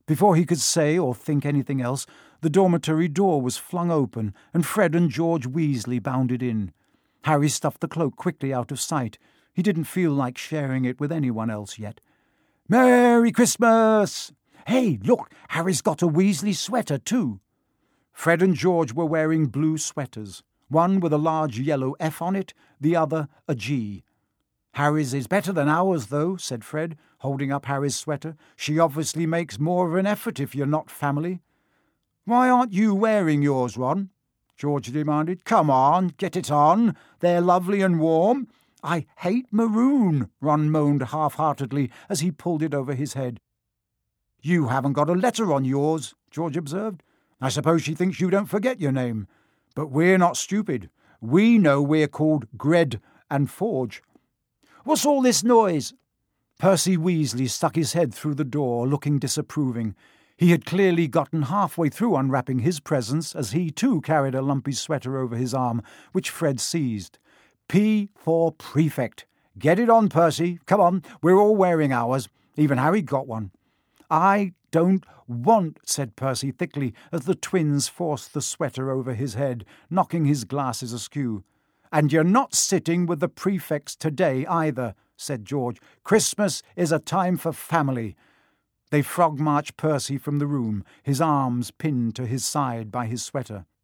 Before he could say or think anything else, the dormitory door was flung open, and Fred and George Weasley bounded in. Harry stuffed the cloak quickly out of sight. He didn't feel like sharing it with anyone else yet. "Merry Christmas!" "Hey, look, Harry's got a Weasley sweater too." Fred and George were wearing blue sweaters, one with a large yellow F on it, the other a G. "Harry's is better than ours, though," said Fred, holding up Harry's sweater. "She obviously makes more of an effort if you're not family." "Why aren't you wearing yours, Ron?" George demanded. "Come on, get it on. They're lovely and warm." "I hate maroon," Ron moaned half-heartedly as he pulled it over his head. "You haven't got a letter on yours," George observed. "I suppose she thinks you don't forget your name. But we're not stupid. We know we're called Gred and Forge." "What's all this noise?" Percy Weasley stuck his head through the door, looking disapproving. He had clearly gotten halfway through unwrapping his presents, as he too carried a lumpy sweater over his arm, which Fred seized. "P for Prefect. Get it on, Percy. Come on, we're all wearing ours. Even Harry got one." "I don't want," said Percy thickly, as the twins forced the sweater over his head, knocking his glasses askew. "And you're not sitting with the prefects today either," said George. "Christmas is a time for family." They frog-marched Percy from the room, his arms pinned to his side by his sweater.